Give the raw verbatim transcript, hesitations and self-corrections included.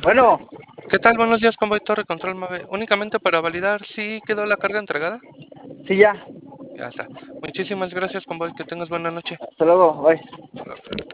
Bueno, ¿Qué tal? Buenos días, Convoy Torre Control Mave. Únicamente para validar si quedó la carga entregada. sí, ya. Ya está. Muchísimas gracias, Convoy. Que tengas buena noche. Hasta luego, bye. Hasta luego.